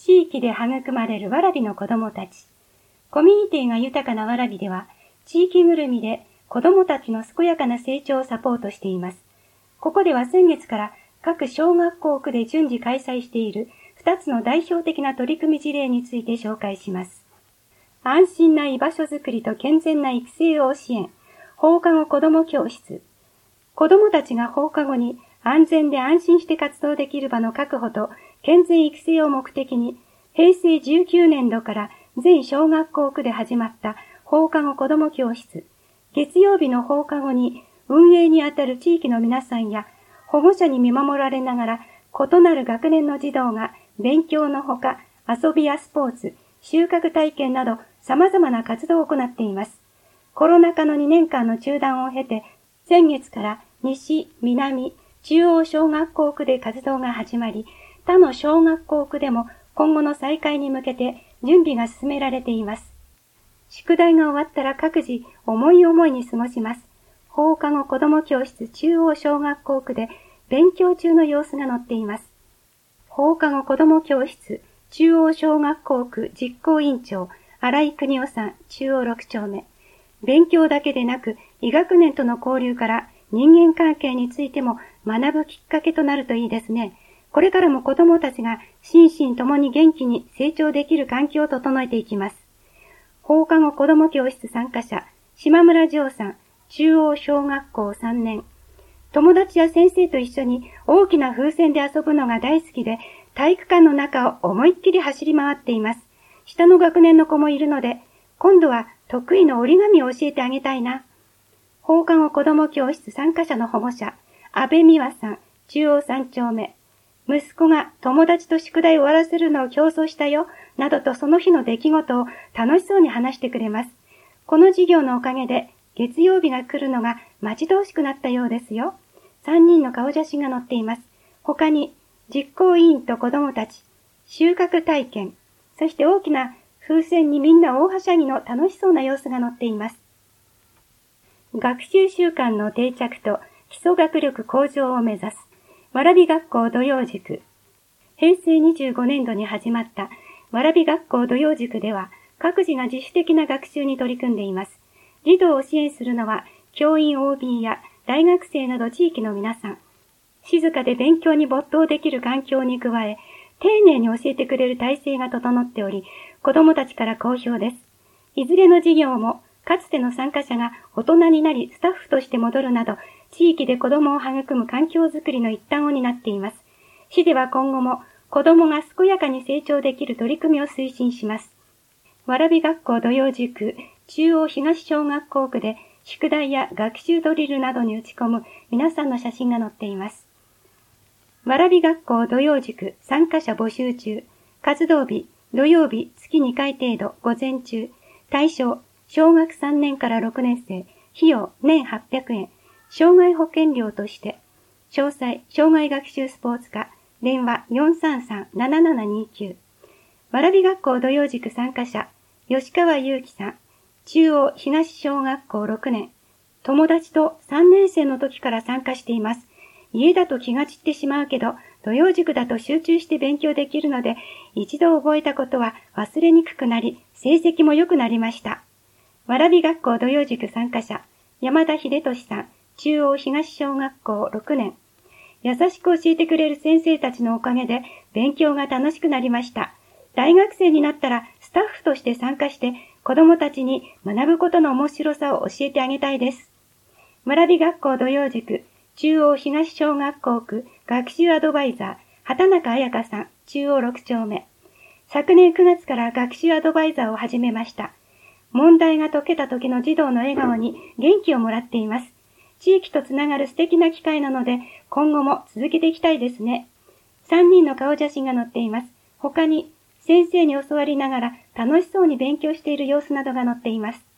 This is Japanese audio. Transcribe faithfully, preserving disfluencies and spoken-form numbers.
地域で育まれる蕨の子供たち。コミュニティが豊かな蕨では、地域ぐるみで子供たちの健やかな成長をサポートしています。ここでは先月から各小学校区で順次開催しているふたつの代表的な取り組み事例について紹介します。安心な居場所づくりと健全な育成を支援。放課後子ども教室。子どもたちが放課後に安全で安心して活動できる場の確保と健全育成を目的に、へいせいじゅうきゅうねんどから全小学校区で始まった放課後子ども教室。月曜日の放課後に運営にあたる地域の皆さんや保護者に見守られながら異なる学年の児童が勉強のほか遊びやスポーツ、収穫体験など様々な活動を行っています。コロナ禍のにねんかんの中断を経て、先月から西、南、中央小学校区で活動が始まり、他の小学校区でも今後の再開に向けて準備が進められています。宿題が終わったら各自思い思いに過ごします。放課後子ども教室中央小学校区で勉強中の様子が載っています。放課後子ども教室中央小学校区実行委員長新井邦夫さん中央ろくちょうめ。勉強だけでなく医学年との交流から人間関係についても学ぶきっかけとなるといいですね。これからも子どもたちが心身ともに元気に成長できる環境を整えていきます。放課後子ども教室参加者、島村丈さん、中央小学校さんねん。友達や先生と一緒に大きな風船で遊ぶのが大好きで、体育館の中を思いっきり走り回っています。下の学年の子もいるので、今度は得意の折り紙を教えてあげたいな。放課後子ども教室参加者の保護者、安倍美和さん、中央さんちょうめ。息子が友達と宿題を終わらせるのを競争したよ、などとその日の出来事を楽しそうに話してくれます。この授業のおかげで月曜日が来るのが待ち遠しくなったようですよ。さんにんの顔写真が載っています。他に実行委員と子どもたち、収穫体験、そして大きな風船にみんな大はしゃぎの楽しそうな様子が載っています。学習習慣の定着と基礎学力向上を目指す蕨学校土曜塾。へいせいにじゅうごねんどに始まった蕨学校土曜塾では各自が自主的な学習に取り組んでいます。児童を支援するのは教員 オービー や大学生など地域の皆さん。静かで勉強に没頭できる環境に加え、丁寧に教えてくれる体制が整っており、子どもたちから好評です。いずれの授業も、かつての参加者が大人になりスタッフとして戻るなど、地域で子どもを育む環境づくりの一端を担っています。市では今後も、子どもが健やかに成長できる取り組みを推進します。蕨学校土曜塾中央東小学校区で、宿題や学習ドリルなどに打ち込む皆さんの写真が載っています。蕨学校土曜塾参加者募集中。活動日、土曜日月にかい程度午前中。対象、小学さんねんからろくねんせい。費用、年はっぴゃくえん。障害保険料として。詳細、障害学習スポーツ科。電話 よんさんさんななななにきゅう。蕨学校土曜塾参加者、吉川祐希さん。中央東小学校ろくねん。友達とさんねんせいの時から参加しています。家だと気が散ってしまうけど、土曜塾だと集中して勉強できるので、一度覚えたことは忘れにくくなり、成績も良くなりました。蕨学校土曜塾参加者、山田秀俊さん、中央東小学校ろくねん。優しく教えてくれる先生たちのおかげで、勉強が楽しくなりました。大学生になったら、スタッフとして参加して、子供たちに学ぶことの面白さを教えてあげたいです。蕨学校土曜塾、中央東小学校区学習アドバイザー、畑中彩香さん、中央ろくちょうめ。昨年くがつから学習アドバイザーを始めました。問題が解けた時の児童の笑顔に元気をもらっています。地域とつながる素敵な機会なので、今後も続けていきたいですね。さんにんの顔写真が載っています。他に、先生に教わりながら楽しそうに勉強している様子などが載っています。